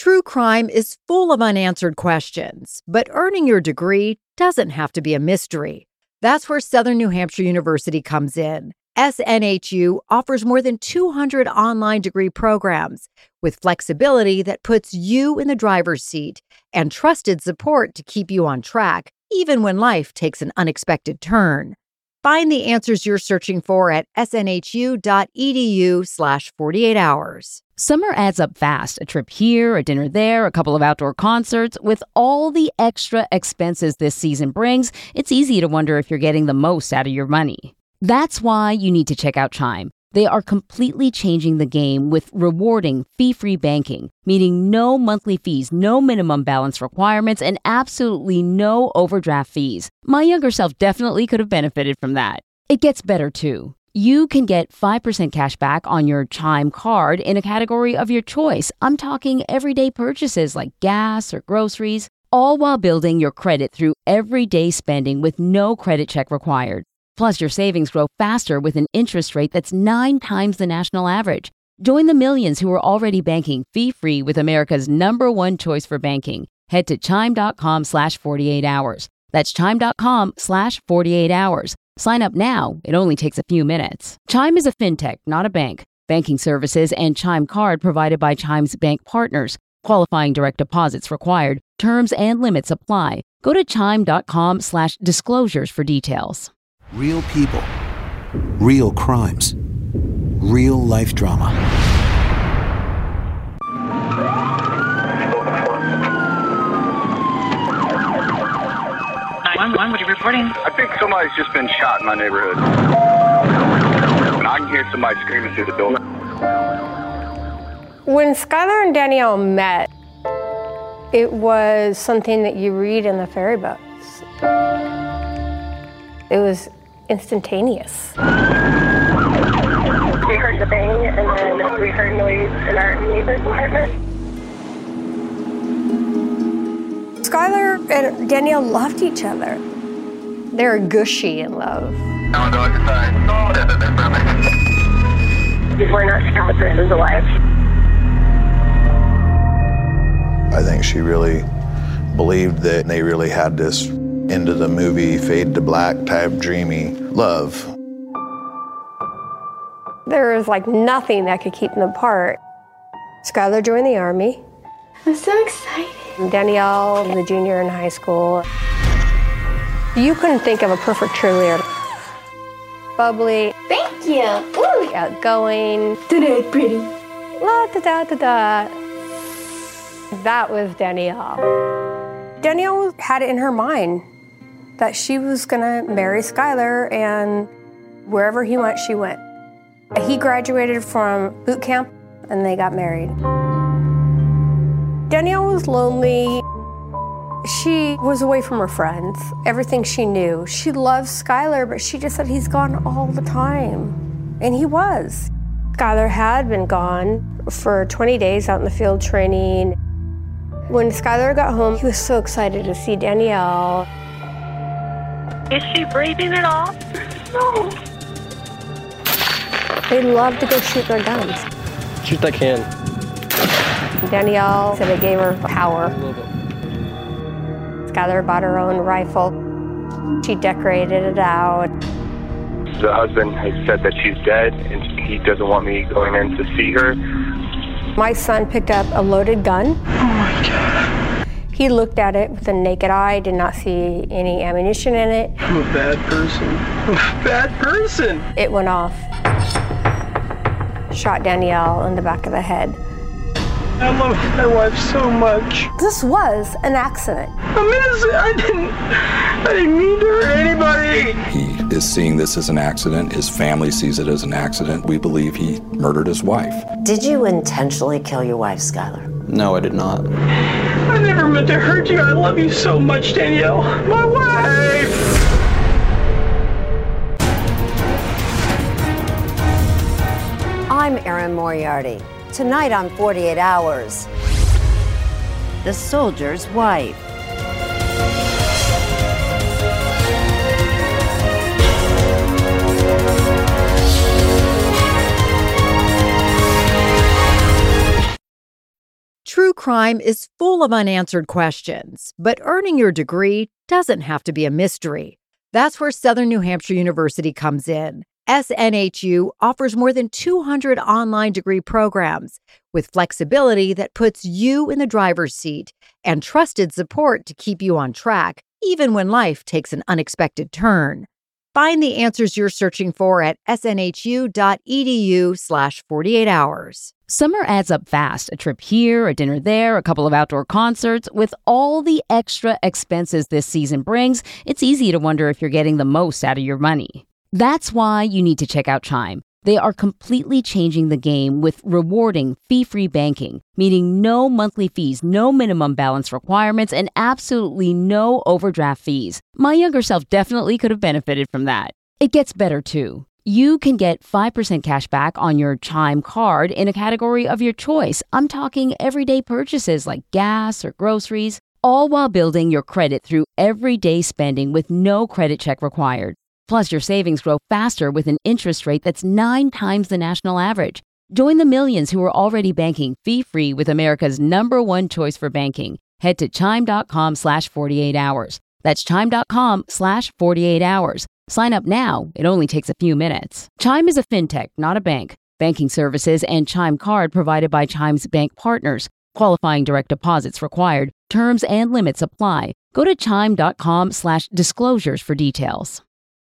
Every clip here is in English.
True crime is full of unanswered questions, but earning your degree doesn't have to be a mystery. That's where Southern New Hampshire University comes in. SNHU offers more than 200 online degree programs with flexibility that puts you in the driver's seat and trusted support to keep you on track, even when life takes an unexpected turn. Find the answers you're searching for at snhu.edu/48 hours. Summer adds up fast. A trip here, a dinner there, a couple of outdoor concerts. With all the extra expenses this season brings, it's easy to wonder if you're getting the most out of your money. That's why you need to check out Chime. They are completely changing the game with rewarding fee-free banking, meaning no monthly fees, no minimum balance requirements, and absolutely no overdraft fees. My younger self definitely could have benefited from that. It gets better, too. You can get 5% cash back on your Chime card in a category of your choice. I'm talking everyday purchases like gas or groceries, all while building your credit through everyday spending with no credit check required. Plus, your savings grow faster with an interest rate that's 9 times the national average. Join the millions who are already banking fee-free with America's #1 choice for banking. Head to chime.com/48 hours. That's chime.com/48 hours. Sign up now. It only takes a few minutes. Chime is a fintech, not a bank. Banking services and Chime card provided by Chime's bank partners. Qualifying direct deposits required. Terms and limits apply. Go to chime.com/disclosures for details. Real people, real crimes, real life drama. 911, what are you reporting? I think somebody's just been shot in my neighborhood. And I can hear somebody screaming through the door. When Skylar and Danielle met, it was something that you read in the fairy books. It was instantaneous. We heard the bang, and then we heard noise in our neighbor's apartment. Skylar and Danielle loved each other. They were gushy in love. We're not sure what this is alive. I think she really believed that they really had this into the movie fade to black type dreamy love. There was like nothing that could keep them apart. Skylar joined the Army. I'm so excited. Danielle was a junior in high school. You couldn't think of a perfect cheerleader. Bubbly. Thank you. Ooh. Outgoing. Today, pretty. La da da da da. That was Danielle. Danielle had it in her mind that she was gonna marry Skylar, and wherever he went, she went. He graduated from boot camp and they got married. Danielle was lonely. She was away from her friends, everything she knew. She loved Skylar, but she just said he's gone all the time. And he was. Skylar had been gone for 20 days out in the field training. When Skylar got home, he was so excited to see Danielle. Is she breathing at all? No. They loved to go shoot their guns. Shoot that can. Danielle said it gave her power. Skylar bought her own rifle. She decorated it out. The husband has said that she's dead and he doesn't want me going in to see her. My son picked up a loaded gun. Oh my God. He looked at it with a naked eye, did not see any ammunition in it. I'm a bad person. I'm a bad person. It went off. Shot Danielle in the back of the head. I love my wife so much. This was an accident. I'm innocent. I didn't mean to hurt anybody. He is seeing this as an accident. His family sees it as an accident. We believe he murdered his wife. Did you intentionally kill your wife, Skylar? No, I did not. I never meant to hurt you. I love you so much, Danielle. My wife! I'm Erin Moriarty. Tonight on 48 Hours, The Soldier's Wife. True crime is full of unanswered questions, but earning your degree doesn't have to be a mystery. That's where Southern New Hampshire University comes in. SNHU offers more than 200 online degree programs with flexibility that puts you in the driver's seat and trusted support to keep you on track, even when life takes an unexpected turn. Find the answers you're searching for at snhu.edu/48 hours. Summer adds up fast. A trip here, a dinner there, a couple of outdoor concerts. With all the extra expenses this season brings, it's easy to wonder if you're getting the most out of your money. That's why you need to check out Chime. They are completely changing the game with rewarding fee-free banking, meaning no monthly fees, no minimum balance requirements, and absolutely no overdraft fees. My younger self definitely could have benefited from that. It gets better, too. You can get 5% cash back on your Chime card in a category of your choice. I'm talking everyday purchases like gas or groceries, all while building your credit through everyday spending with no credit check required. Plus, your savings grow faster with an interest rate that's 9 times the national average. Join the millions who are already banking fee-free with America's #1 choice for banking. Head to chime.com/48 hours. That's chime.com/48 hours. Sign up now. It only takes a few minutes. Chime is a fintech, not a bank. Banking services and Chime card provided by Chime's bank partners. Qualifying direct deposits required. Terms and limits apply. Go to chime.com/disclosures for details.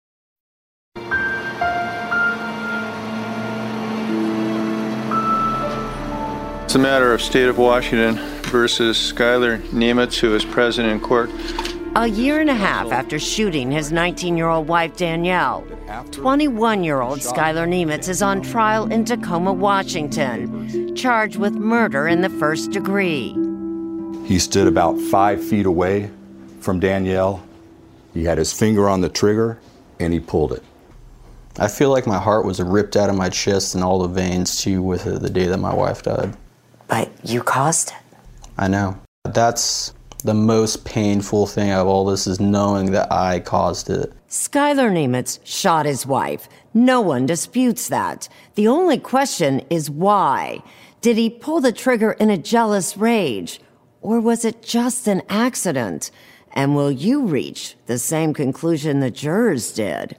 It's a matter of State of Washington versus Skylar Nemitz, who is present in court. A year and a half after shooting his 19-year-old wife, Danielle, 21-year-old Skylar Nemitz is on trial in Tacoma, Washington, charged with murder in the first degree. He stood about 5 feet away from Danielle. He had his finger on the trigger, and he pulled it. I feel like my heart was ripped out of my chest and all the veins, too, with it the day that my wife died. But you caused it. I know. That's the most painful thing of all this, is knowing that I caused it. Skylar Nemitz shot his wife. No one disputes that. The only question is why. Did he pull the trigger in a jealous rage? Or was it just an accident? And will you reach the same conclusion the jurors did?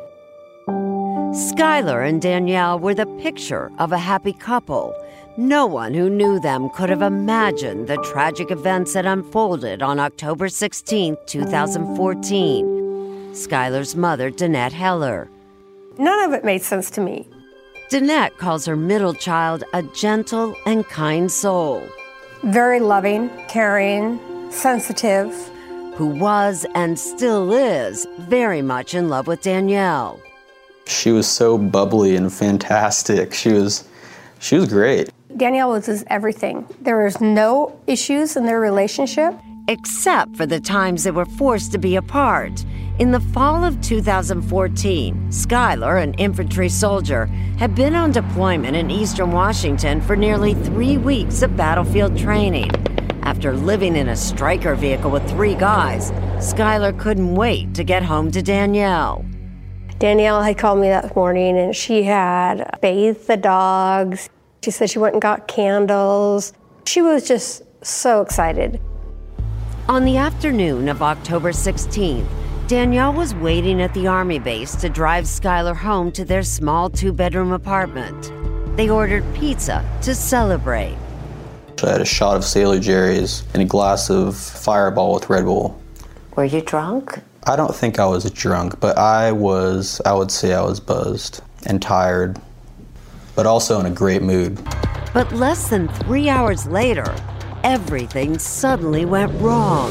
Skylar and Danielle were the picture of a happy couple. No one who knew them could have imagined the tragic events that unfolded on October 16, 2014. Skylar's mother, Danette Heller. None of it made sense to me. Danette calls her middle child a gentle and kind soul. Very loving, caring, sensitive. Who was and still is very much in love with Danielle. She was so bubbly and fantastic. She was great. Danielle was his everything. There was no issues in their relationship. Except for the times they were forced to be apart. In the fall of 2014, Skylar, an infantry soldier, had been on deployment in eastern Washington for nearly 3 weeks of battlefield training. After living in a Stryker vehicle with 3 guys, Skylar couldn't wait to get home to Danielle. Danielle had called me that morning and she had bathed the dogs. She said she went and got candles. She was just so excited. On the afternoon of October 16th, Danielle was waiting at the Army base to drive Skylar home to their small 2-bedroom apartment. They ordered pizza to celebrate. I had a shot of Sailor Jerry's and a glass of Fireball with Red Bull. Were you drunk? I don't think I was drunk, but I would say I was buzzed and tired, but also in a great mood. But less than 3 hours later, everything suddenly went wrong.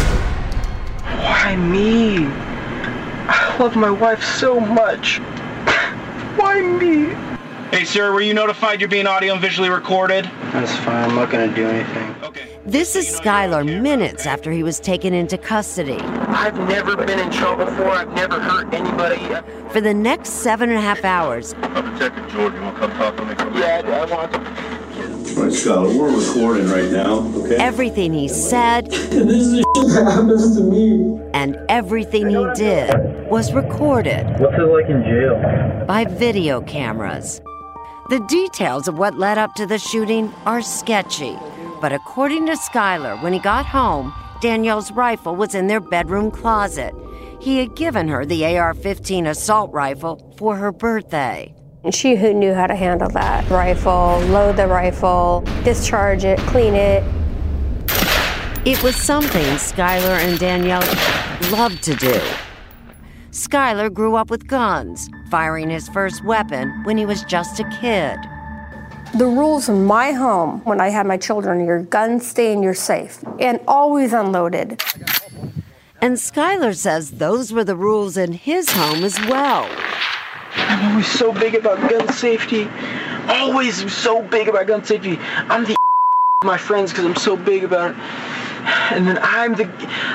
Why me? I love my wife so much. Why me? Hey, sir, were you notified you're being audio and visually recorded? That's fine. I'm not going to do anything. Okay. This is Skylar minutes after he was taken into custody. I've never been in trouble before. I've never hurt anybody. For the next 7.5 hours. Detective George, you want to come talk to me? Yeah, I want to. All right, Skylar, we're recording right now, okay? Everything he said. And this is the shit that happens to me. And everything he did was recorded. What's it like in jail? By video cameras. The details of what led up to the shooting are sketchy. But according to Skylar, when he got home, Danielle's rifle was in their bedroom closet. He had given her the AR-15 assault rifle for her birthday. And she who knew how to handle that rifle, load the rifle, discharge it, clean it. It was something Skylar and Danielle loved to do. Skylar grew up with guns, firing his first weapon when he was just a kid. The rules in my home, when I had my children, your guns stay in your safe and always unloaded. And Skylar says those were the rules in his home as well. I'm always so big about gun safety. Always so big about gun safety. I'm the my friends because I'm so big about it. And then I'm the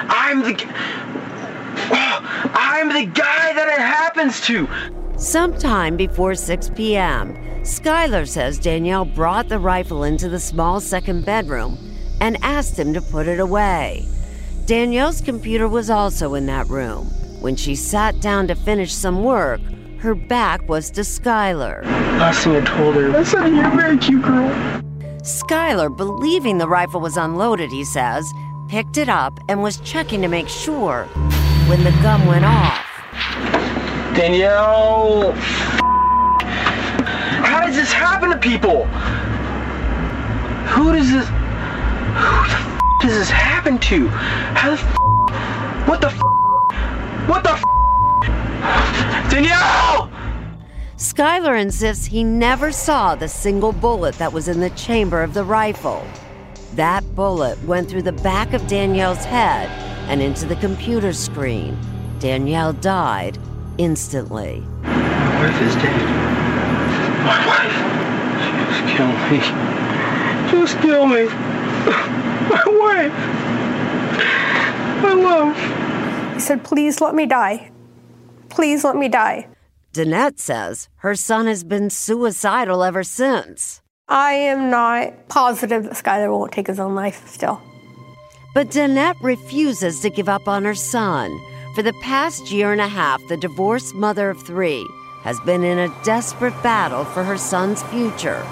guy that it happens to. Sometime before 6 p.m., Skylar says Danielle brought the rifle into the small second bedroom and asked him to put it away. Danielle's computer was also in that room. When she sat down to finish some work, her back was to Skylar. Last thing I told her, I said, "You're a very cute girl." Skylar, believing the rifle was unloaded, he says, picked it up and was checking to make sure when the gun went off. Danielle, how does this happen to people? Who the does this happen to? How the what the Danielle! Skylar insists he never saw the single bullet that was in the chamber of the rifle. That bullet went through the back of Danielle's head and into the computer screen. Danielle died instantly. My wife is dead. My wife. Just kill me. Just kill me. My wife. My love. He said, please let me die. Please let me die. Danette says her son has been suicidal ever since. I am not positive that Skylar won't take his own life still. But Danette refuses to give up on her son. For the past year and a half, the divorced mother of 3 has been in a desperate battle for her son's future.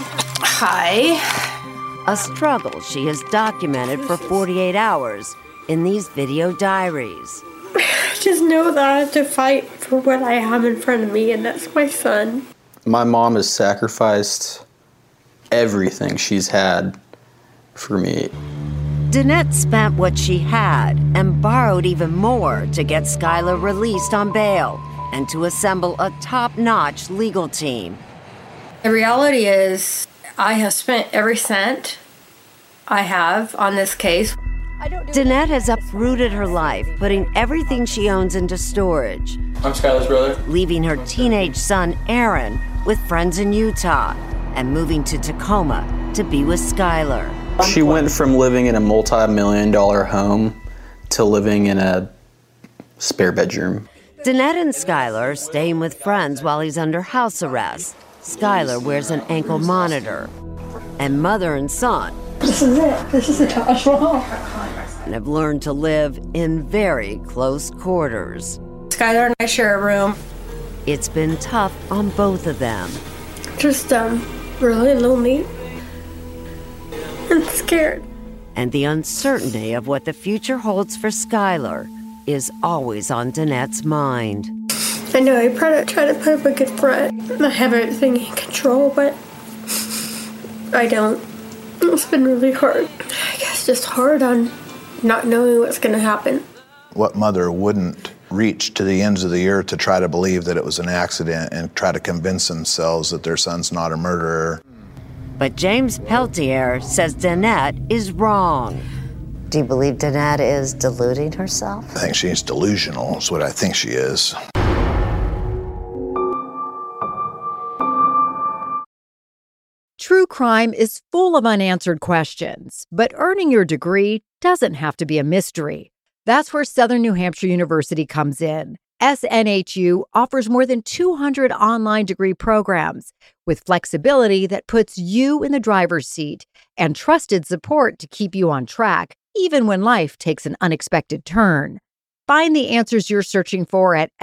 Hi. A struggle she has documented for 48 hours in these video diaries. Just know that I have to fight for what I have in front of me, and that's my son. My mom has sacrificed everything she's had for me. Danette spent what she had and borrowed even more to get Skylar released on bail and to assemble a top-notch legal team. The reality is, I have spent every cent I have on this case. Danette has uprooted her life, putting everything she owns into storage. I'm Skylar's brother. Leaving her teenage son, Aaron, with friends in Utah and moving to Tacoma to be with Skylar. She went from living in a multi-million-dollar home to living in a spare bedroom. Danette and Skylar are staying with friends while he's under house arrest. Skylar wears an ankle monitor. And mother and son This is it. This is the Taj Mahal. and have learned to live in very close quarters. Skylar and I share a room. It's been tough on both of them. Just really lonely and scared. And the uncertainty of what the future holds for Skylar is always on Danette's mind. I know I try to put up a good front. I have everything in control, but I don't. It's been really hard. I guess just hard on not knowing what's going to happen. What mother wouldn't reach to the ends of the earth to try to believe that it was an accident and try to convince themselves that their son's not a murderer? But James Peltier says Danette is wrong. Do you believe Danette is deluding herself? I think she's delusional, is what I think she is. True crime is full of unanswered questions, but earning your degree doesn't have to be a mystery. That's where Southern New Hampshire University comes in. SNHU offers more than 200 online degree programs with flexibility that puts you in the driver's seat and trusted support to keep you on track, even when life takes an unexpected turn. Find the answers you're searching for at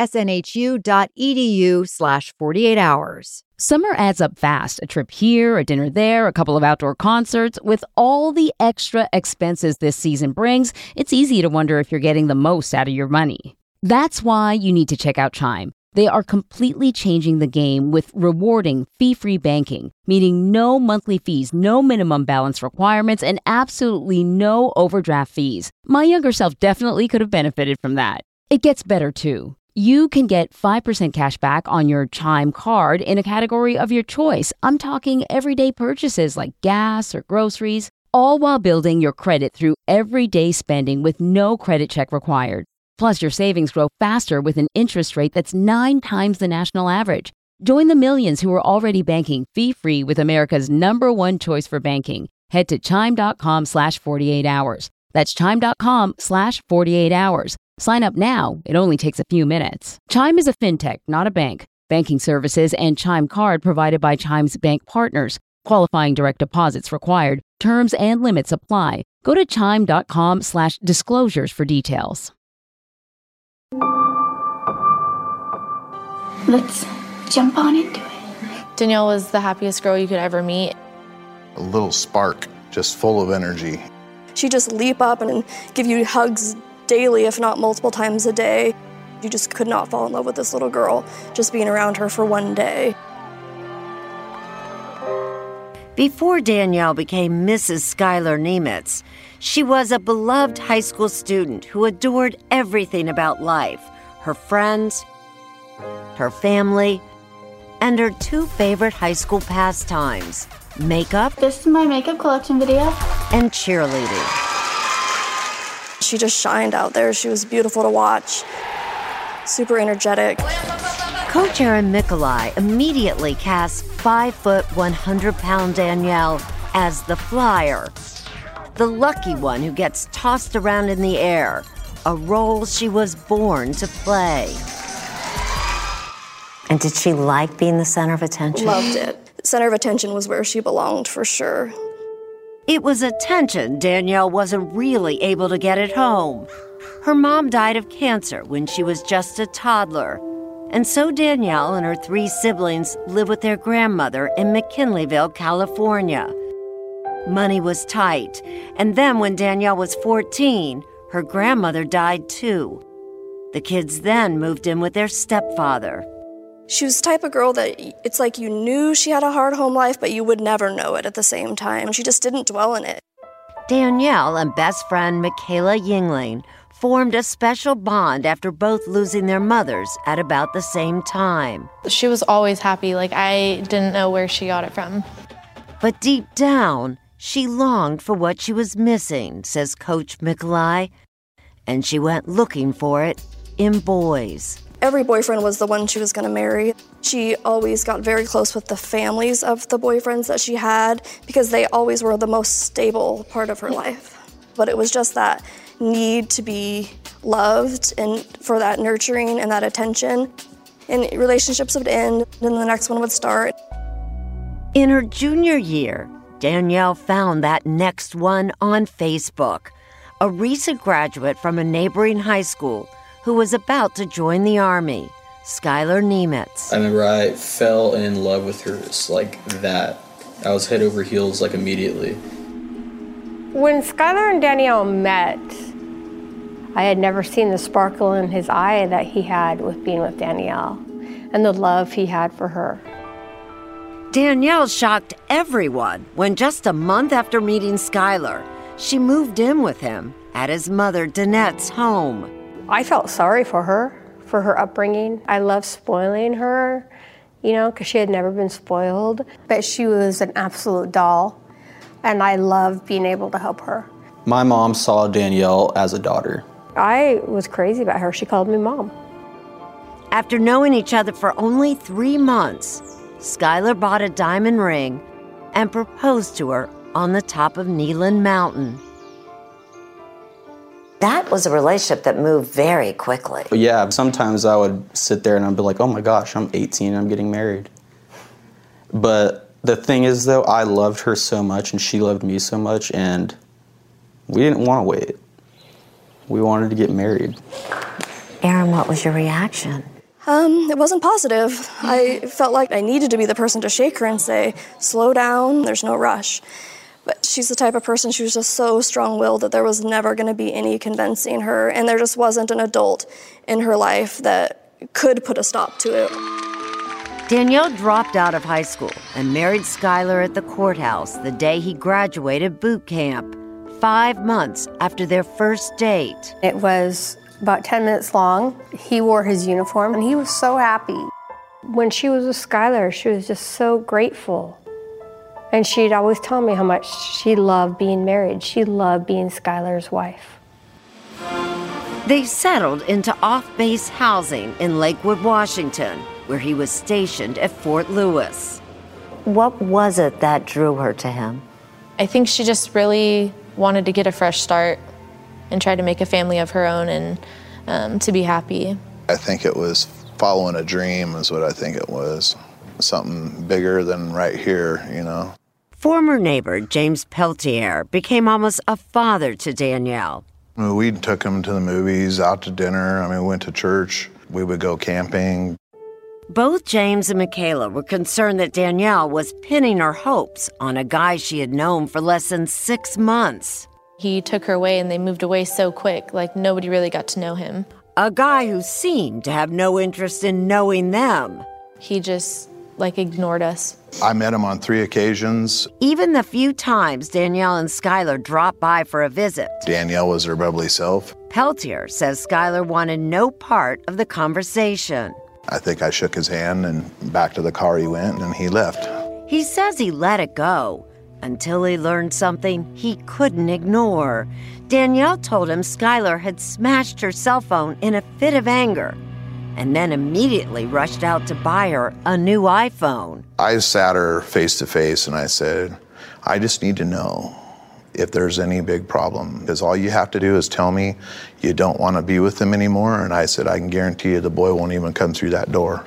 snhu.edu/48 hours. Summer adds up fast. A trip here, a dinner there, a couple of outdoor concerts. With all the extra expenses this season brings, it's easy to wonder if you're getting the most out of your money. That's why you need to check out Chime. They are completely changing the game with rewarding fee-free banking, meaning no monthly fees, no minimum balance requirements, and absolutely no overdraft fees. My younger self definitely could have benefited from that. It gets better too. You can get 5% cash back on your Chime card in a category of your choice. I'm talking everyday purchases like gas or groceries, all while building your credit through everyday spending with no credit check required. Plus, your savings grow faster with an interest rate that's 9 times the national average. Join the millions who are already banking fee-free with America's #1 choice for banking. Head to chime.com/48 hours. That's chime.com/48 hours. Sign up now. It only takes a few minutes. Chime is a fintech, not a bank. Banking services and Chime card provided by Chime's bank partners. Qualifying direct deposits required. Terms and limits apply. Go to chime.com/disclosures for details. Let's jump on into it. Danielle was the happiest girl you could ever meet. A little spark, just full of energy. She'd just leap up and give you hugs daily, if not multiple times a day. You just could not fall in love with this little girl, just being around her for one day. Before Danielle became Mrs. Skylar Nemitz, she was a beloved high school student who adored everything about life, her friends, her family, and her 2 favorite high school pastimes, makeup. This is my makeup collection video. And cheerleading. She just shined out there. She was beautiful to watch, super energetic. Coach Aaron Michalai immediately cast 5', 100-pound Danielle as the flyer, the lucky one who gets tossed around in the air, a role she was born to play. And did she like being the center of attention? Loved it. Center of attention was where she belonged, for sure. It was attention Danielle wasn't really able to get at home. Her mom died of cancer when she was just a toddler. And so Danielle and her 3 siblings live with their grandmother in McKinleyville, California. Money was tight, and then when Danielle was 14, her grandmother died too. The kids then moved in with their stepfather. She was the type of girl that it's like you knew she had a hard home life, but you would never know it at the same time. She just didn't dwell in it. Danielle and best friend Michaela Yingling formed a special bond after both losing their mothers at about the same time. She was always happy. Like, I didn't know where she got it from. But deep down, she longed for what she was missing, says Coach Michalai, and she went looking for it in boys. Every boyfriend was the one she was going to marry. She always got very close with the families of the boyfriends that she had because they always were the most stable part of her life. But it was just that need to be loved and for that nurturing and that attention. And relationships would end, and the next one would start. In her junior year, Danielle found that next one on Facebook, a recent graduate from a neighboring high school who was about to join the Army, Skylar Nemitz. I remember I fell in love with her just like that. I was head over heels like immediately. When Skylar and Danielle met, I had never seen the sparkle in his eye that he had with being with Danielle and the love he had for her. Danielle shocked everyone when just a month after meeting Skylar, she moved in with him at his mother Danette's home. I felt sorry for her upbringing. I loved spoiling her, because she had never been spoiled. But she was an absolute doll, and I loved being able to help her. My mom saw Danielle as a daughter. I was crazy about her. She called me mom. After knowing each other for only 3 months, Skylar bought a diamond ring and proposed to her on the top of Neelan Mountain. That was a relationship that moved very quickly. But yeah, sometimes I would sit there and I'd be like, oh my gosh, I'm 18 and I'm getting married. But the thing is, though, I loved her so much and she loved me so much, and we didn't want to wait. We wanted to get married. Erin, what was your reaction? It wasn't positive. I felt like I needed to be the person to shake her and say, slow down, there's no rush. But she's the type of person, she was just so strong-willed that there was never going to be any convincing her, and there just wasn't an adult in her life that could put a stop to it. Danielle dropped out of high school and married Skylar at the courthouse the day he graduated boot camp, 5 months after their first date. It was about 10 minutes long. He wore his uniform, and he was so happy. When she was with Skylar, she was just so grateful. And she'd always tell me how much she loved being married. She loved being Skylar's wife. They settled into off-base housing in Lakewood, Washington, where he was stationed at Fort Lewis. What was it that drew her to him? I think she just really wanted to get a fresh start and try to make a family of her own and to be happy. I think it was following a dream is what I think it was. Something bigger than right here, you know. Former neighbor James Peltier became almost a father to Danielle. We took him to the movies, out to dinner. We went to church. We would go camping. Both James and Michaela were concerned that Danielle was pinning her hopes on a guy she had known for less than 6 months. He took her away and they moved away so quick, like nobody really got to know him. A guy who seemed to have no interest in knowing them. He just, ignored us. I met him on 3 occasions. Even the few times Danielle and Skylar dropped by for a visit. Danielle was her bubbly self. Peltier says Skylar wanted no part of the conversation. I think I shook his hand and back to the car he went and he left. He says he let it go until he learned something he couldn't ignore. Danielle told him Skylar had smashed her cell phone in a fit of anger and then immediately rushed out to buy her a new iPhone. I sat her face to face and I said, I just need to know if there's any big problem, because all you have to do is tell me you don't want to be with him anymore. And I said, I can guarantee you the boy won't even come through that door.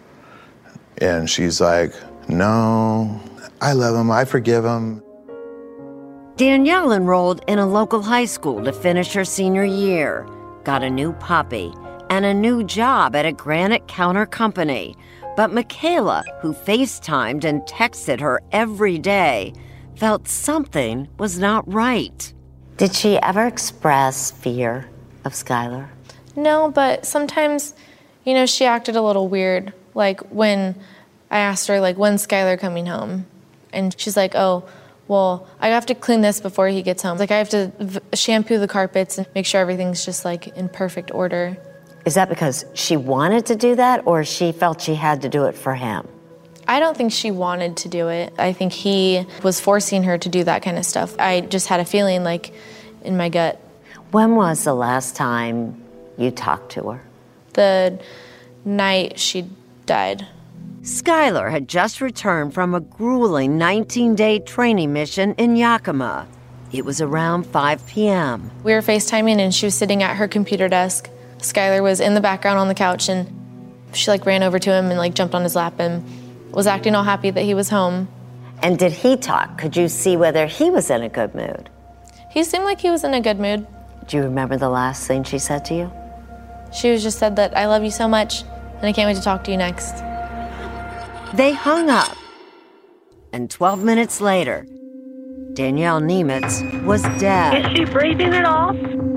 And she's like, no, I love him, I forgive him. Danielle enrolled in a local high school to finish her senior year, got a new puppy, and a new job at a granite counter company. But Michaela, who FaceTimed and texted her every day, felt something was not right. Did she ever express fear of Skylar? No, but sometimes, she acted a little weird. Like when I asked her, when's Skylar coming home? And she's like, oh, well, I have to clean this before he gets home. I have to shampoo the carpets and make sure everything's just in perfect order. Is that because she wanted to do that, or she felt she had to do it for him? I don't think she wanted to do it. I think he was forcing her to do that kind of stuff. I just had a feeling in my gut. When was the last time you talked to her? The night she died. Skylar had just returned from a grueling 19-day training mission in Yakima. It was around 5 p.m. We were FaceTiming and she was sitting at her computer desk. Skylar was in the background on the couch and she ran over to him and jumped on his lap and was acting all happy that he was home. And did he talk? Could you see whether he was in a good mood? He seemed like he was in a good mood. Do you remember the last thing she said to you? She was just said that, I love you so much and I can't wait to talk to you next. They hung up. And 12 minutes later, Danielle Nemitz was dead. Is she breathing at all?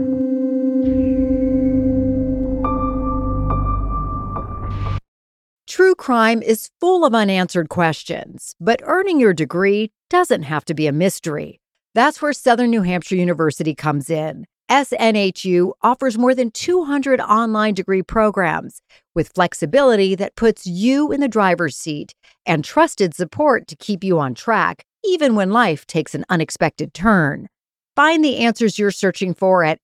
True crime is full of unanswered questions, but earning your degree doesn't have to be a mystery. That's where Southern New Hampshire University comes in. SNHU offers more than 200 online degree programs with flexibility that puts you in the driver's seat and trusted support to keep you on track, even when life takes an unexpected turn. Find the answers you're searching for at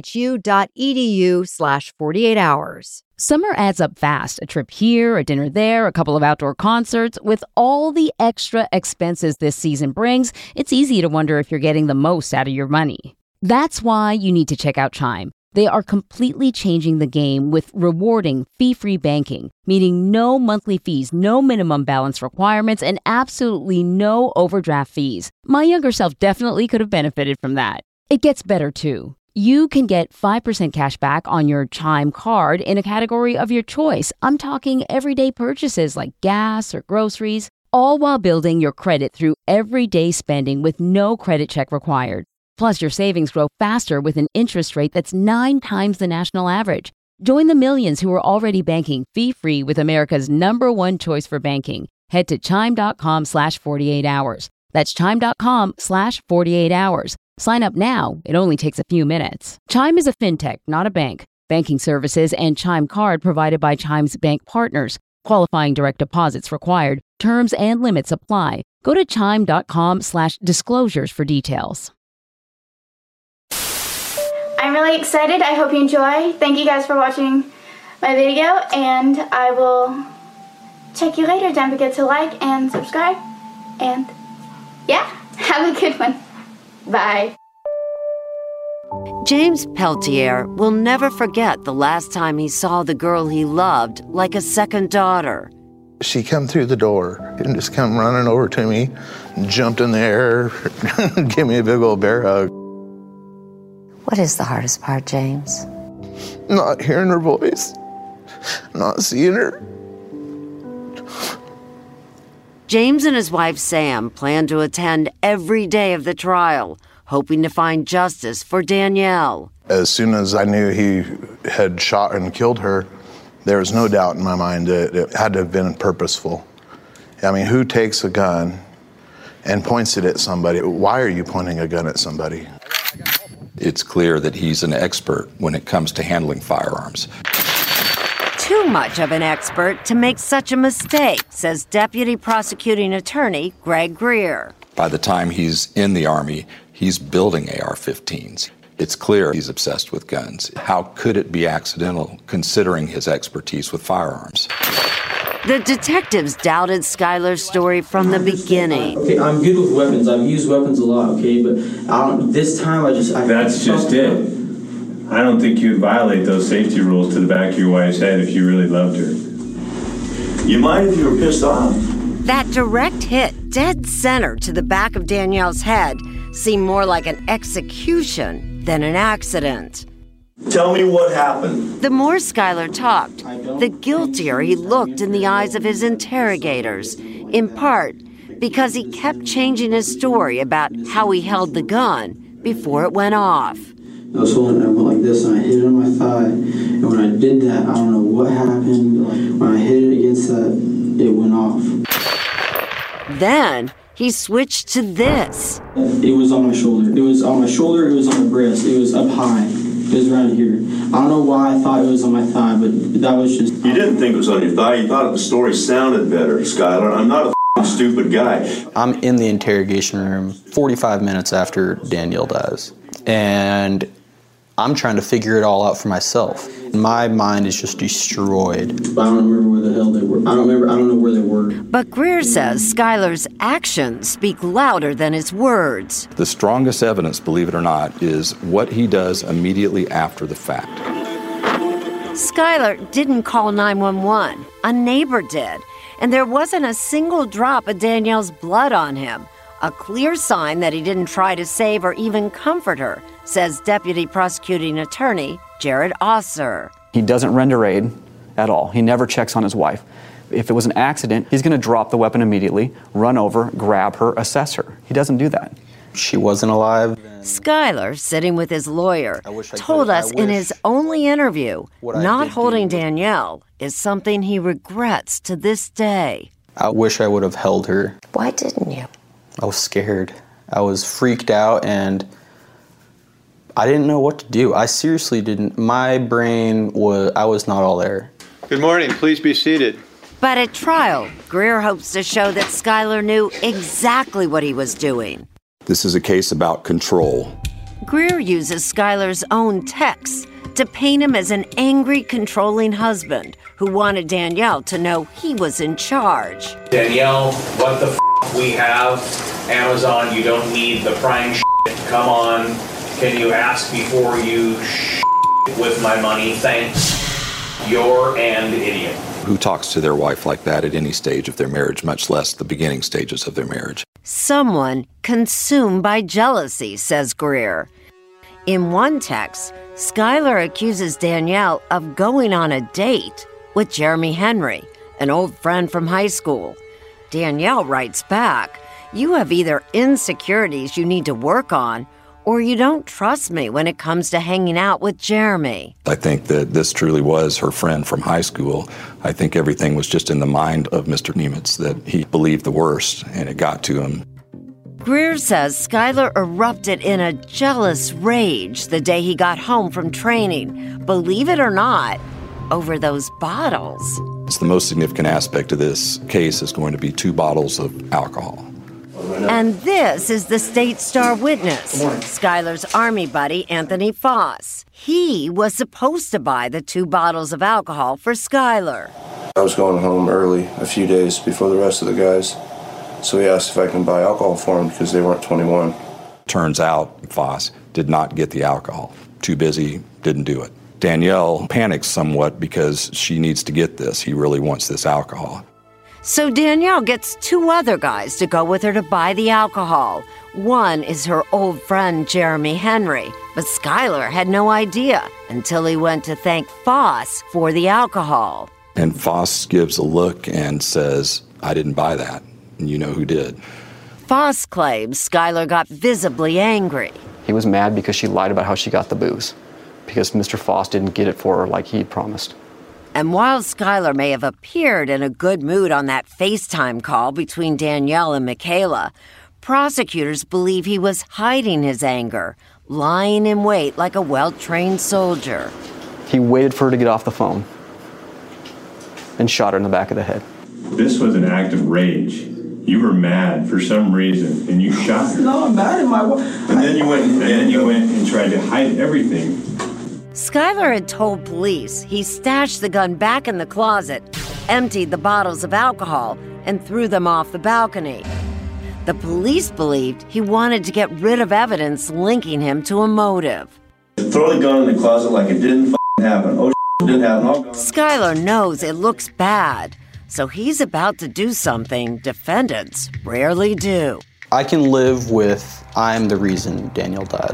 snhu.edu/48 hours. Summer adds up fast. A trip here, a dinner there, a couple of outdoor concerts. With all the extra expenses this season brings, it's easy to wonder if you're getting the most out of your money. That's why you need to check out Chime. They are completely changing the game with rewarding fee-free banking, meaning no monthly fees, no minimum balance requirements, and absolutely no overdraft fees. My younger self definitely could have benefited from that. It gets better, too. You can get 5% cash back on your Chime card in a category of your choice. I'm talking everyday purchases like gas or groceries, all while building your credit through everyday spending with no credit check required. Plus, your savings grow faster with an interest rate that's 9 times the national average. Join the millions who are already banking fee-free with America's #1 choice for banking. Head to chime.com/48 hours. That's chime.com/48 hours. Sign up now. It only takes a few minutes. Chime is a fintech, not a bank. Banking services and Chime card provided by Chime's bank partners. Qualifying direct deposits required. Terms and limits apply. Go to chime.com/disclosures for details. I'm really excited. I hope you enjoy. Thank you guys for watching my video, and I will check you later. Don't forget to like and subscribe. And yeah, have a good one. Bye. James Peltier will never forget the last time he saw the girl he loved like a second daughter. She come through the door and just come running over to me, jumped in the air, gave me a big old bear hug. What is the hardest part, James? Not hearing her voice, not seeing her. James and his wife Sam plan to attend every day of the trial, hoping to find justice for Danielle. As soon as I knew he had shot and killed her, there was no doubt in my mind that it had to have been purposeful. I mean, who takes a gun and points it at somebody? Why are you pointing a gun at somebody? It's clear that he's an expert when it comes to handling firearms. Too much of an expert to make such a mistake, says Deputy Prosecuting Attorney Greg Greer. By the time he's in the Army, he's building AR-15s. It's clear he's obsessed with guns. How could it be accidental, considering his expertise with firearms? The detectives doubted Skylar's story from the beginning. Okay, I'm good with weapons. I've used weapons a lot, okay? But this time That's just it. I don't think you'd violate those safety rules to the back of your wife's head if you really loved her. You mind if you were pissed off? That direct hit, dead center to the back of Danielle's head, seemed more like an execution than an accident. Tell me what happened. The more Skylar talked, the guiltier he looked in the eyes of his interrogators, in part because he kept changing his story about how he held the gun before it went off. I was holding it, I went like this, and I hit it on my thigh. And when I did that, I don't know what happened. When I hit it against that, it went off. Then he switched to this. It was on my shoulder. It was on my shoulder, it was on my breast. It was up high. It was around here. I don't know why I thought it was on my thigh, but that was just... You didn't think it was on your thigh. You thought the story sounded better, Skylar. I'm not a stupid guy. I'm in the interrogation room 45 minutes after Danielle dies. And I'm trying to figure it all out for myself. My mind is just destroyed. I don't remember where the hell they were. I don't know where they were. But Greer says Skylar's actions speak louder than his words. The strongest evidence, believe it or not, is what he does immediately after the fact. Skylar didn't call 911. A neighbor did. And there wasn't a single drop of Danielle's blood on him. A clear sign that he didn't try to save or even comfort her, says Deputy Prosecuting Attorney Jared Osser. He doesn't render aid at all. He never checks on his wife. If it was an accident, he's going to drop the weapon immediately, run over, grab her, assess her. He doesn't do that. She wasn't alive. Skylar, sitting with his lawyer, told us in his only interview, not holding Danielle is something he regrets to this day. I wish I would have held her. Why didn't you? I was scared. I was freaked out, and I didn't know what to do. I seriously didn't. My brain I was not all there. Good morning. Please be seated. But at trial, Greer hopes to show that Skylar knew exactly what he was doing. This is a case about control. Greer uses Skylar's own texts to paint him as an angry, controlling husband who wanted Danielle to know he was in charge. Danielle, what the f***? We have Amazon. You don't need the Prime shit. Come on. Can you ask before you with my money? Thanks. You're an idiot. Who talks to their wife like that at any stage of their marriage, much less the beginning stages of their marriage? Someone consumed by jealousy, says Greer. In one text, Skylar accuses Danielle of going on a date with Jeremy Henry, an old friend from high school. Danielle writes back, "You have either insecurities you need to work on, or you don't trust me when it comes to hanging out with Jeremy." I think that this truly was her friend from high school. I think everything was just in the mind of Mr. Nemitz, that he believed the worst, and it got to him. Greer says Skylar erupted in a jealous rage the day he got home from training, believe it or not, over those bottles. It's the most significant aspect of this case is going to be 2 bottles of alcohol. And this is the state star witness, Skylar's Army buddy, Anthony Foss. He was supposed to buy the 2 bottles of alcohol for Skylar. I was going home early, a few days before the rest of the guys, so he asked if I can buy alcohol for him because they weren't 21. Turns out Foss did not get the alcohol. Too busy, didn't do it. Danielle panics somewhat because she needs to get this. He really wants this alcohol. So Danielle gets 2 other guys to go with her to buy the alcohol. One is her old friend, Jeremy Henry, but Skylar had no idea until he went to thank Foss for the alcohol. And Foss gives a look and says, "I didn't buy that, and you know who did." Foss claims Skylar got visibly angry. He was mad because she lied about how she got the booze, because Mr. Foss didn't get it for her like he promised. And while Skylar may have appeared in a good mood on that FaceTime call between Danielle and Michaela, prosecutors believe he was hiding his anger, lying in wait like a well-trained soldier. He waited for her to get off the phone and shot her in the back of the head. This was an act of rage. You were mad for some reason, and you shot her. No, I'm mad at my wife. And then you went and tried to hide everything. Skylar had told police he stashed the gun back in the closet, emptied the bottles of alcohol, and threw them off the balcony. The police believed he wanted to get rid of evidence linking him to a motive. Throw the gun in the closet like it didn't happen. Oh, it didn't happen. Skylar knows it looks bad, so he's about to do something defendants rarely do. I can live with I'm the reason Danielle died,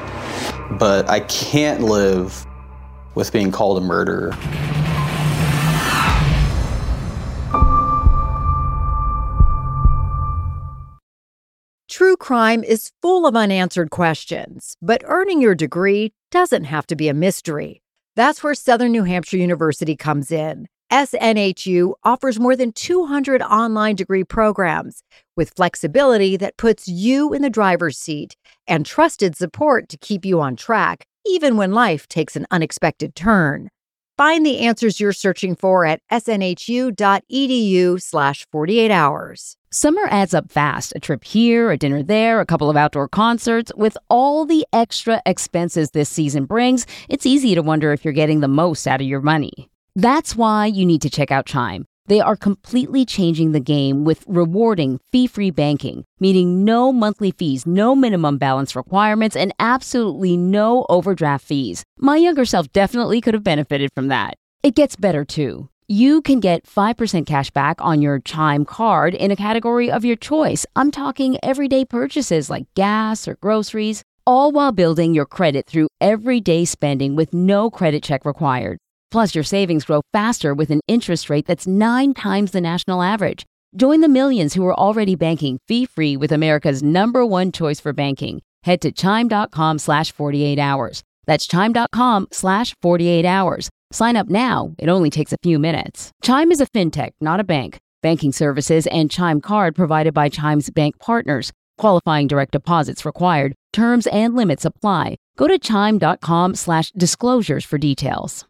but I can't live with being called a murderer. True crime is full of unanswered questions, but earning your degree doesn't have to be a mystery. That's where Southern New Hampshire University comes in. SNHU offers more than 200 online degree programs with flexibility that puts you in the driver's seat and trusted support to keep you on track, even when life takes an unexpected turn. Find the answers you're searching for at snhu.edu/48 hours. Summer adds up fast. A trip here, a dinner there, a couple of outdoor concerts. With all the extra expenses this season brings, it's easy to wonder if you're getting the most out of your money. That's why you need to check out Chime. They are completely changing the game with rewarding fee-free banking, meaning no monthly fees, no minimum balance requirements, and absolutely no overdraft fees. My younger self definitely could have benefited from that. It gets better too. You can get 5% cash back on your Chime card in a category of your choice. I'm talking everyday purchases like gas or groceries, all while building your credit through everyday spending with no credit check required. Plus, your savings grow faster with an interest rate that's 9 times the national average. Join the millions who are already banking fee-free with America's #1 choice for banking. Head to chime.com/48 hours. That's chime.com/48 hours. Sign up now. It only takes a few minutes. Chime is a fintech, not a bank. Banking services and Chime card provided by Chime's bank partners. Qualifying direct deposits required. Terms and limits apply. Go to chime.com/disclosures for details.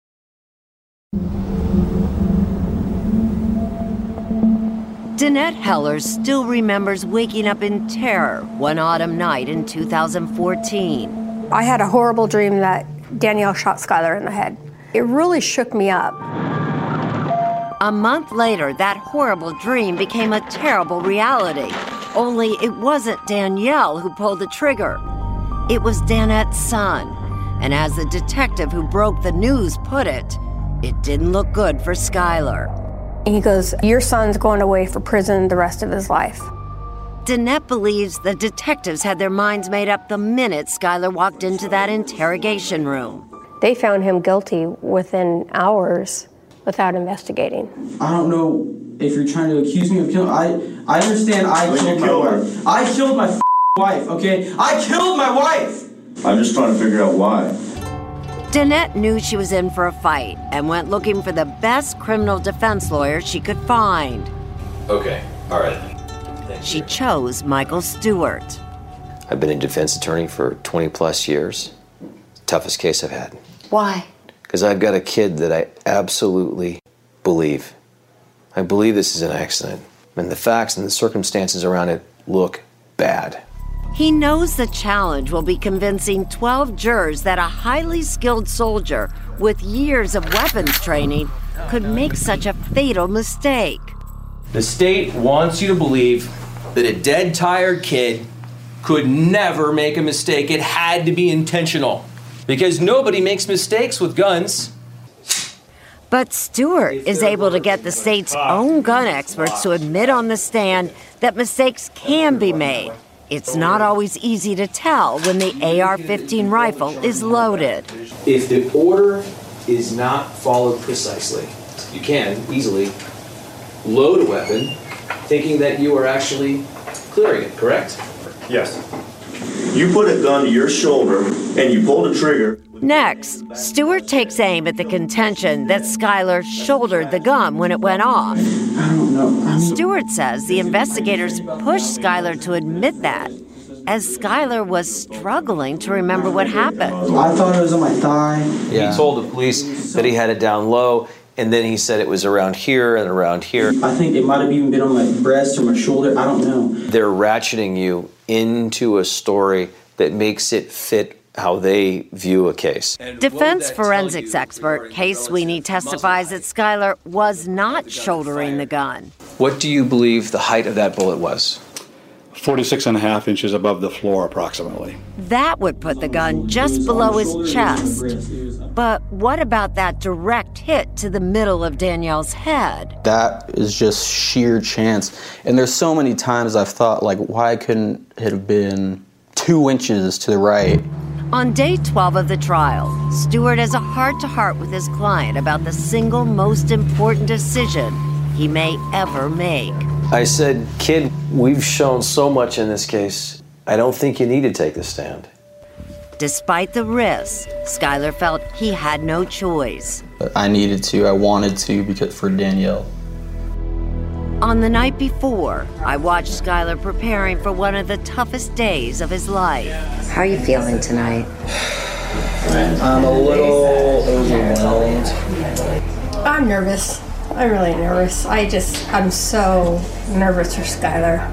Danette Heller still remembers waking up in terror one autumn night in 2014. I had a horrible dream that Danielle shot Skylar in the head. It really shook me up. A month later, that horrible dream became a terrible reality. Only it wasn't Danielle who pulled the trigger. It was Danette's son. And as the detective who broke the news put it didn't look good for Skylar. He goes, "Your son's going away for prison the rest of his life." Danette believes the detectives had their minds made up the minute Skylar walked into that interrogation room. They found him guilty within hours without investigating. I don't know if you're trying to accuse me of killing. I understand I killed my wife. I killed my wife, okay? I killed my wife! I'm just trying to figure out why. Danette knew she was in for a fight and went looking for the best criminal defense lawyer she could find. Okay, all right. She chose Michael Stewart. I've been a defense attorney for 20 plus years. Toughest case I've had. Why? Because I've got a kid that I absolutely believe. I believe this is an accident. And the facts and the circumstances around it look bad. He knows the challenge will be convincing 12 jurors that a highly skilled soldier with years of weapons training could make such a fatal mistake. The state wants you to believe that a dead, tired kid could never make a mistake. It had to be intentional. Because nobody makes mistakes with guns. But Stewart is able to get the state's own gun experts to admit on the stand that mistakes can be made. It's not always easy to tell when the AR-15 rifle is loaded. If the order is not followed precisely, you can easily load a weapon thinking that you are actually clearing it, correct? Yes. You put a gun to your shoulder and you pull the trigger. Next, Stewart takes aim at the contention that Skylar shouldered the gun when it went off. I don't know. Stewart says the investigators pushed Skylar to admit that, as Skylar was struggling to remember what happened. I thought it was on my thigh. Yeah. He told the police that he had it down low, and then he said it was around here and around here. I think it might have even been on my breast or my shoulder. I don't know. They're ratcheting you into a story that makes it fit how they view a case. Defense forensics expert Kay Sweeney testifies that Skylar was not shouldering the gun. What do you believe the height of that bullet was? 46.5 inches above the floor, approximately. That would put the gun just below his chest. But what about that direct hit to the middle of Danielle's head? That is just sheer chance. And there's so many times I've thought, like, why couldn't it have been 2 inches to the right? On day 12 of the trial, Stewart has a heart-to-heart with his client about the single most important decision he may ever make. I said, kid, we've shown so much in this case. I don't think you need to take the stand. Despite the risks, Skylar felt he had no choice. I needed to, I wanted to, because for Danielle. On the night before, I watched Skylar preparing for one of the toughest days of his life. How are you feeling tonight? I'm a little overwhelmed. I'm nervous. I'm really nervous. I'm so nervous for Skylar.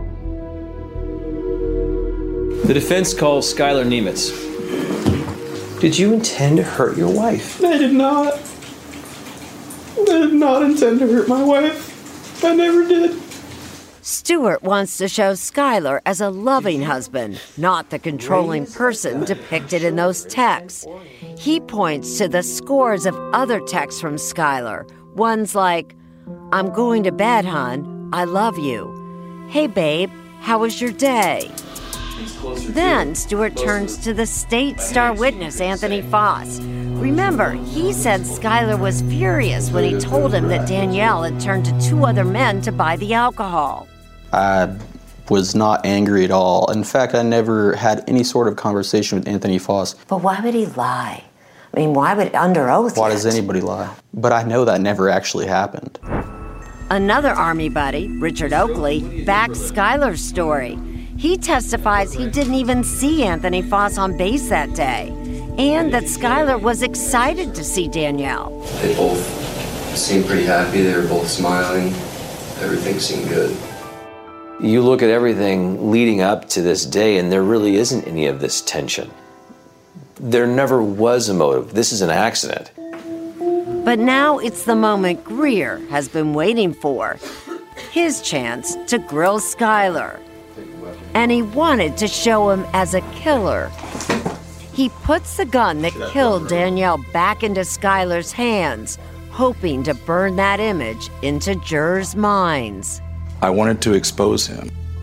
The defense calls Skylar Nemitz. Did you intend to hurt your wife? I did not. I did not intend to hurt my wife. I never did. Stewart wants to show Skylar as a loving husband, not the controlling person depicted in those texts. He points to the scores of other texts from Skylar. Ones like, "I'm going to bed, hon. I love you. Hey, babe, how was your day?" Then Stewart turns to the state star witness, Anthony Foss. Remember, he said Skylar was furious when he told him that Danielle had turned to 2 other men to buy the alcohol. I was not angry at all. In fact, I never had any sort of conversation with Anthony Foss. But why would he lie? I mean, why would, under oath? Why does anybody lie? But I know that never actually happened. Another Army buddy, Richard Oakley, backs Skylar's story. He testifies he didn't even see Anthony Foss on base that day, and that Skylar was excited to see Danielle. They both seemed pretty happy. They were both smiling. Everything seemed good. You look at everything leading up to this day, and there really isn't any of this tension. There never was a motive. This is an accident. But now it's the moment Greer has been waiting for. His chance to grill Skylar. And he wanted to show him as a killer. He puts the gun that killed Danielle back into Skylar's hands, hoping to burn that image into jurors' minds. I wanted to expose him.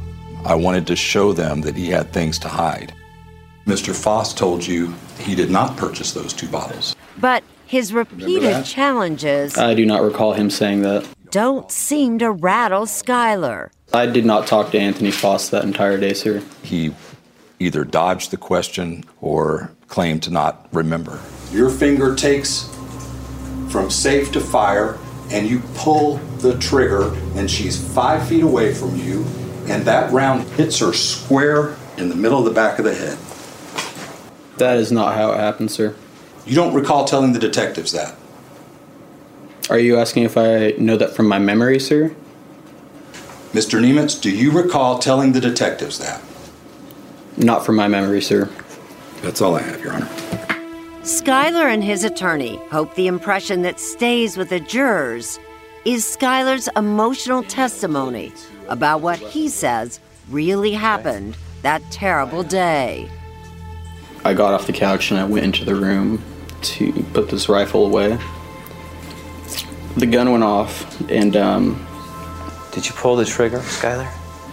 I wanted to show them that he had things to hide. Mr. Foss told you he did not purchase those 2 bottles. But his repeated challenges I do not recall him saying that. don't seem to rattle Skylar. I did not talk to Anthony Foss that entire day, sir. He either dodged the question or claimed to not remember. Your finger takes from safe to fire, and you pull the trigger, and she's 5 feet away from you, and that round hits her square in the middle of the back of the head. That is not how it happened, sir. You don't recall telling the detectives that? Are you asking if I know that from my memory, sir? Mr. Nemitz, do you recall telling the detectives that? Not from my memory, sir. That's all I have, Your Honor. Skylar and his attorney hope the impression that stays with the jurors is Skylar's emotional testimony about what he says really happened that terrible day. I got off the couch and I went into the room to put this rifle away. The gun went off and, Did you pull the trigger, Skylar?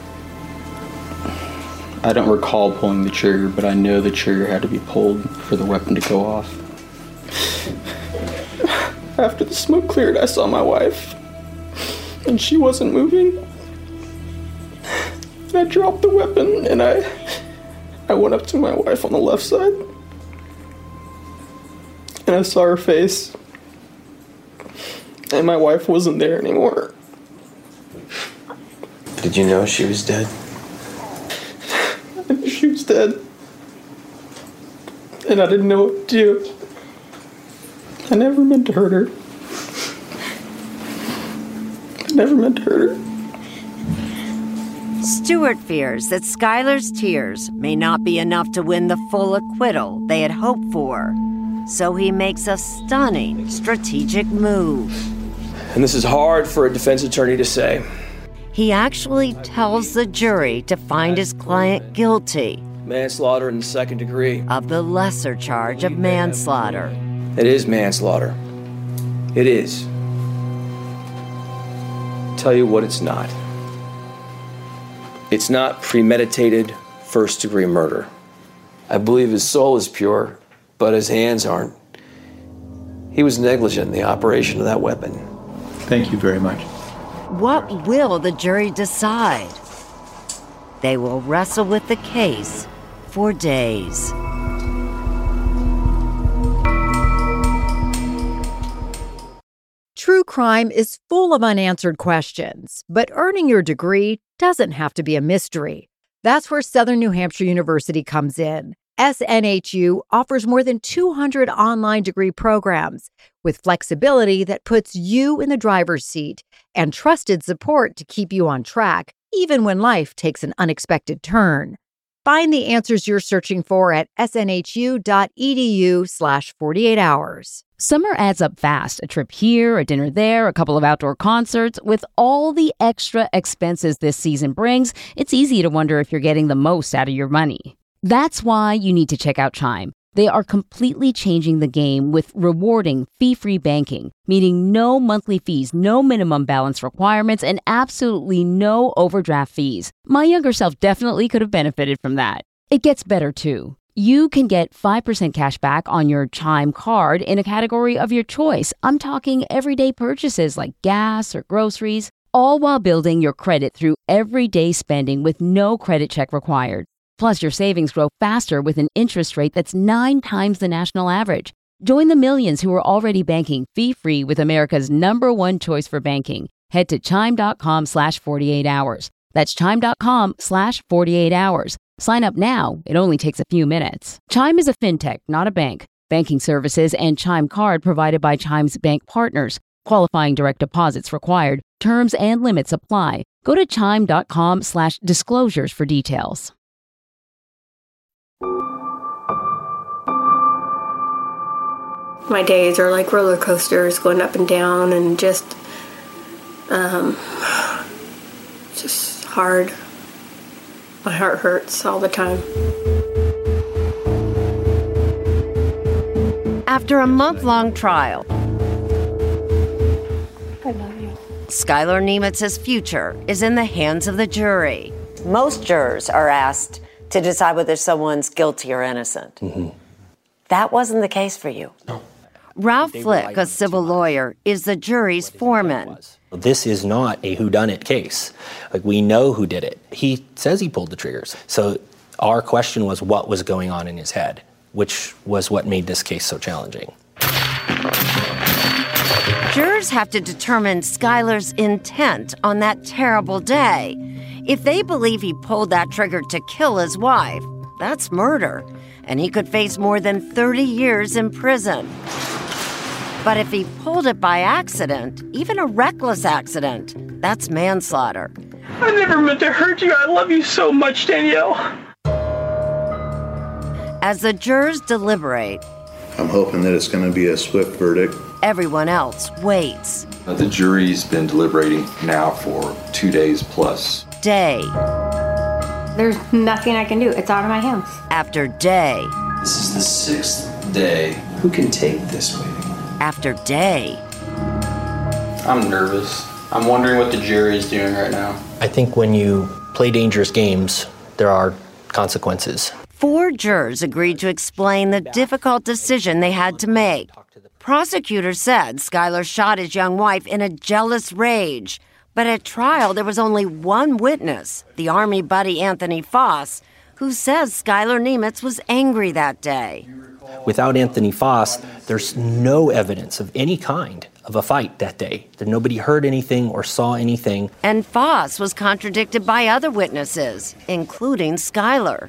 I don't recall pulling the trigger, but I know the trigger had to be pulled for the weapon to go off. After the smoke cleared, I saw my wife, and she wasn't moving. I dropped the weapon, and I went up to my wife on the left side, and I saw her face, and my wife wasn't there anymore. Did you know she was dead? She was dead. And I didn't know what to do. I never meant to hurt her. I never meant to hurt her. Stewart fears that Skylar's tears may not be enough to win the full acquittal they had hoped for. So he makes a stunning strategic move. And this is hard for a defense attorney to say. He actually tells the jury to find his client guilty Manslaughter in the 2nd degree. of the lesser charge of manslaughter. It is manslaughter. It is. Tell you what it's not. It's not premeditated first-degree murder. I believe his soul is pure, but his hands aren't. He was negligent in the operation of that weapon. Thank you very much. What will the jury decide? They will wrestle with the case for days. True crime is full of unanswered questions, but earning your degree doesn't have to be a mystery. That's where Southern New Hampshire University comes in. SNHU offers more than 200 online degree programs with flexibility that puts you in the driver's seat and trusted support to keep you on track, even when life takes an unexpected turn. Find the answers you're searching for at snhu.edu/48 hours. Summer adds up fast. A trip here, a dinner there, a couple of outdoor concerts. With all the extra expenses this season brings, it's easy to wonder if you're getting the most out of your money. That's why you need to check out Chime. They are completely changing the game with rewarding fee-free banking, meaning no monthly fees, no minimum balance requirements, and absolutely no overdraft fees. My younger self definitely could have benefited from that. It gets better, too. You can get 5% cash back on your Chime card in a category of your choice. I'm talking everyday purchases like gas or groceries, all while building your credit through everyday spending with no credit check required. Plus, your savings grow faster with an interest rate that's 9 times the national average. Join the millions who are already banking fee-free with America's #1 choice for banking. Head to chime.com/48 hours. That's chime.com/48 hours. Sign up now. It only takes a few minutes. Chime is a fintech, not a bank. Banking services and Chime card provided by Chime's bank partners. Qualifying direct deposits required. Terms and limits apply. Go to chime.com/disclosures for details. My days are like roller coasters going up and down and just hard. My heart hurts all the time. After a month-long trial, I love you. Skylar Nemitz's future is in the hands of the jury. most jurors are asked to decide whether someone's guilty or innocent. That wasn't the case for you. No. Ralph Flick, a civil lawyer, is the jury's foreman. This is not a whodunit case. Like, we know who did it. He says he pulled the triggers. So our question was what was going on in his head, which was what made this case so challenging. Jurors have to determine Skyler's intent on that terrible day. If they believe he pulled that trigger to kill his wife, that's murder, and he could face more than 30 years in prison. But if he pulled it by accident, even a reckless accident, that's manslaughter. I never meant to hurt you. I love you so much, Danielle. As the jurors deliberate, I'm hoping that it's going to be a swift verdict. everyone else waits. The jury's been deliberating now for 2 days plus. Day There's nothing I can do. It's out of my hands. after day This is the 6th day. Who can take this waiting? after day. I'm nervous. I'm wondering what the jury is doing right now. I think when you play dangerous games, there are consequences. 4 jurors agreed to explain the difficult decision they had to make. Prosecutors said Skyler shot his young wife in a jealous rage. But at trial, there was only one witness, the Army buddy Anthony Foss, who says Skyler Nemitz was angry that day. Without Anthony Foss, there's no evidence of any kind of a fight that day. That nobody heard anything or saw anything. And Foss was contradicted by other witnesses, including Skyler.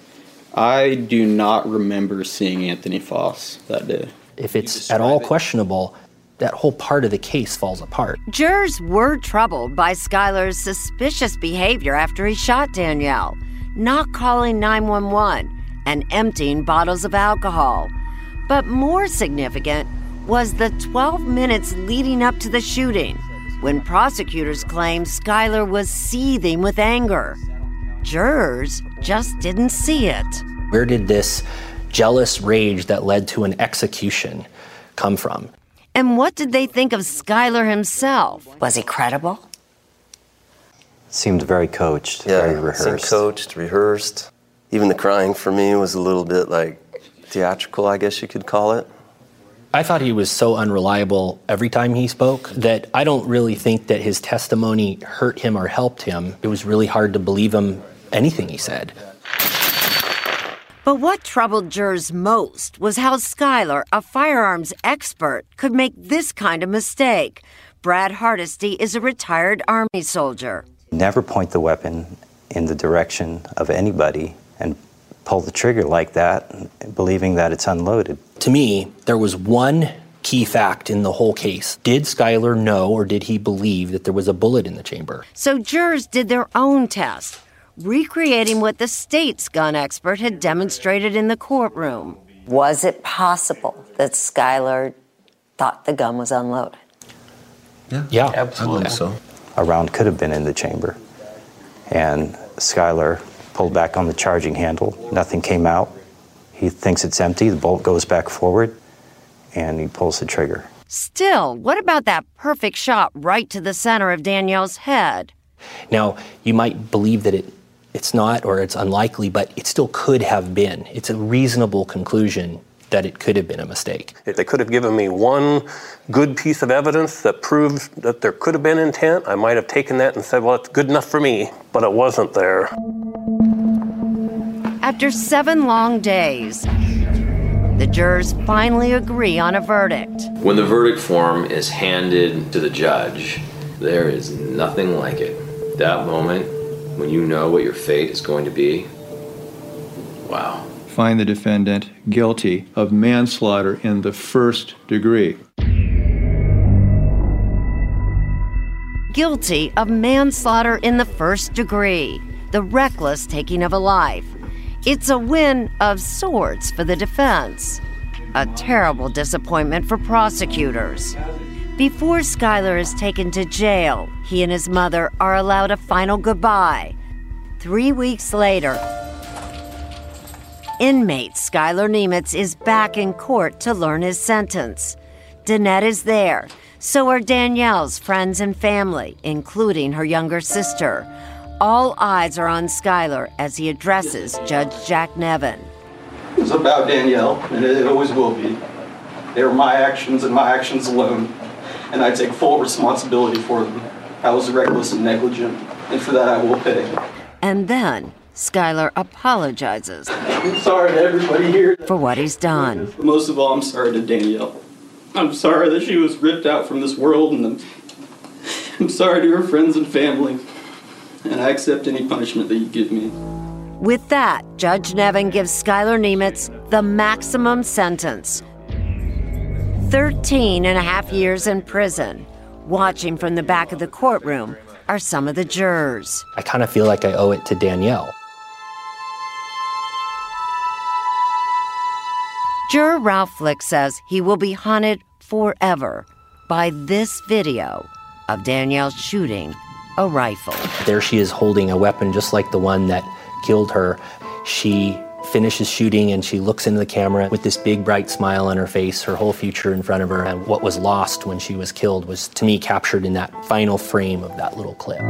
I do not remember seeing Anthony Foss that day. If it's at all questionable, that whole part of the case falls apart. Jurors were troubled by Skyler's suspicious behavior after he shot Danielle, not calling 911 and emptying bottles of alcohol. But more significant was the 12 minutes leading up to the shooting, when prosecutors claimed Skyler was seething with anger. Jurors just didn't see it. Where did this jealous rage that led to an execution come from? And what did they think of Skyler himself? Was he credible? Seemed very coached, very rehearsed. Seemed coached, rehearsed. Even the crying for me was a little bit like theatrical, I guess you could call it. I thought he was so unreliable every time he spoke that I don't really think that his testimony hurt him or helped him. It was really hard to believe him, anything he said. But what troubled jurors most was how Skyler, a firearms expert, could make this kind of mistake. Brad Hardesty is a retired Army soldier. Never point the weapon in the direction of anybody and pull the trigger like that, believing that it's unloaded. To me, there was one key fact in the whole case. Did Skyler know or did he believe that there was a bullet in the chamber? So jurors did their own test, recreating what the state's gun expert had demonstrated in the courtroom. Was it possible that Skyler thought the gun was unloaded? Yeah, absolutely. I believe so. A round could have been in the chamber. And Skyler pulled back on the charging handle. Nothing came out. He thinks it's empty. The bolt goes back forward, and he pulls the trigger. Still, what about that perfect shot right to the center of Danielle's head? Now, you might believe that it's not or it's unlikely, but it still could have been. It's a reasonable conclusion that it could have been a mistake. If they could have given me one good piece of evidence that proved that there could have been intent, I might have taken that and said, well, it's good enough for me, but it wasn't there. After 7 long days, the jurors finally agree on a verdict. When the verdict form is handed to the judge, there is nothing like it. That moment, when you know what your fate is going to be, wow. Find the defendant guilty of manslaughter in the first degree. Guilty of manslaughter in the first degree, the reckless taking of a life. It's a win of sorts for the defense. A terrible disappointment for prosecutors. Before Skyler is taken to jail, he and his mother are allowed a final goodbye. 3 weeks later, inmate Skyler Nemitz is back in court to learn his sentence. Danette is there. So are Danielle's friends and family, including her younger sister. All eyes are on Skylar as he addresses Judge Jack Nevin. It's about Danielle, and it always will be. They were my actions and my actions alone, and I take full responsibility for them. I was reckless and negligent, and for that I will pay. And then Skylar apologizes. I'm sorry to everybody here for what he's done. But most of all, I'm sorry to Danielle. I'm sorry that she was ripped out from this world, and I'm sorry to her friends and family, and I accept any punishment that you give me. With that, Judge Nevin gives Skylar Nemitz the maximum sentence. 13 and a half years in prison. Watching from the back of the courtroom are some of the jurors. I kind of feel like I owe it to Danielle. Juror Ralph Flick says he will be haunted forever by this video of Danielle shooting a rifle. There she is holding a weapon just like the one that killed her. She finishes shooting and she looks into the camera with this big bright smile on her face, her whole future in front of her. And what was lost when she was killed was, to me, captured in that final frame of that little clip.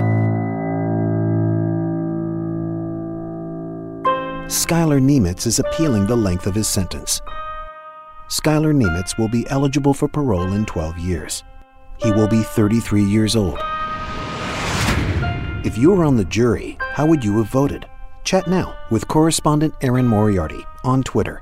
Skylar Nemitz is appealing the length of his sentence. Skylar Nemitz will be eligible for parole in 12 years. He will be 33 years old. If you were on the jury, how would you have voted? Chat now with correspondent Erin Moriarty on Twitter.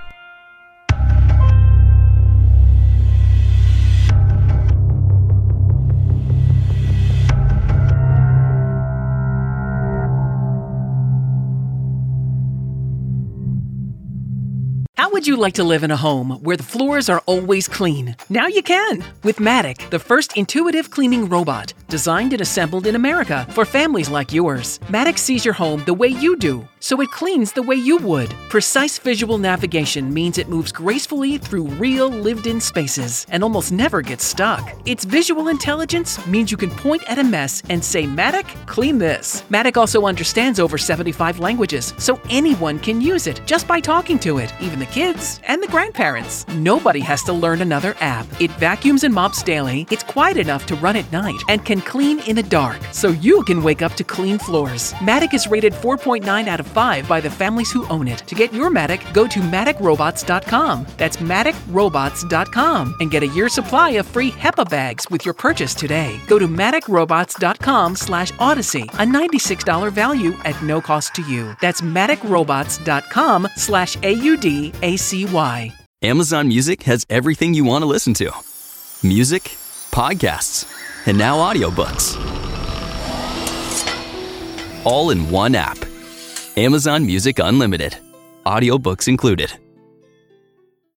How would you like to live in a home where the floors are always clean? Now you can with Matic, the first intuitive cleaning robot designed and assembled in America for families like yours. Matic sees your home the way you do, so it cleans the way you would. Precise visual navigation means it moves gracefully through real lived-in spaces and almost never gets stuck. Its visual intelligence means you can point at a mess and say, Matic, clean this. Matic also understands over 75 languages, so anyone can use it just by talking to it, even the kids and the grandparents. Nobody has to learn another app. It vacuums and mops daily, it's quiet enough to run at night, and can clean in the dark, so you can wake up to clean floors. Matic is rated 4.9 out of 5 by the families who own it. To get your Matic, go to MaticRobots.com. That's MaticRobots.com and get a year's supply of free HEPA bags with your purchase today. Go to MaticRobots.com/Odyssey, a $96 value at no cost to you. That's MaticRobots.com/AUDACY. Amazon Music has everything you want to listen to. Music, podcasts, and now audiobooks. All in one app. Amazon Music Unlimited. Audiobooks included.